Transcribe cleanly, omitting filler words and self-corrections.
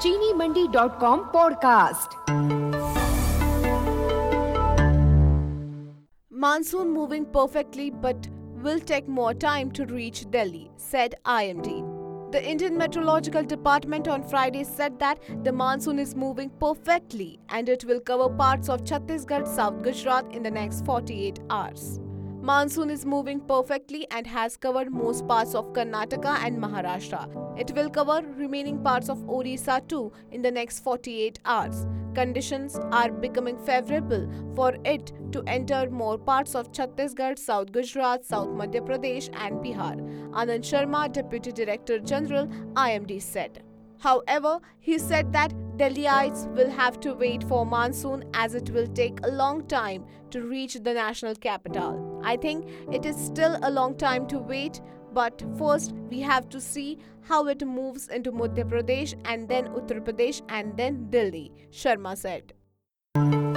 cheenimandi.com podcast. Monsoon moving perfectly but will take more time to reach Delhi, said IMD. The Indian Meteorological Department on Friday said that the monsoon is moving perfectly and it will cover parts of Chhattisgarh, South Gujarat in the next 48 hours. Monsoon is moving perfectly and has covered most parts of Karnataka and Maharashtra. It will cover remaining parts of Odisha too in the next 48 hours. Conditions are becoming favorable for it to enter more parts of Chhattisgarh, South Gujarat, South Madhya Pradesh and Bihar, Anand Sharma, Deputy Director General, IMD said. However, he said that Delhiites will have to wait for monsoon as it will take a long time to reach the national capital. I think it is still a long time to wait, but first we have to see how it moves into Madhya Pradesh and then Uttar Pradesh and then Delhi, Sharma said.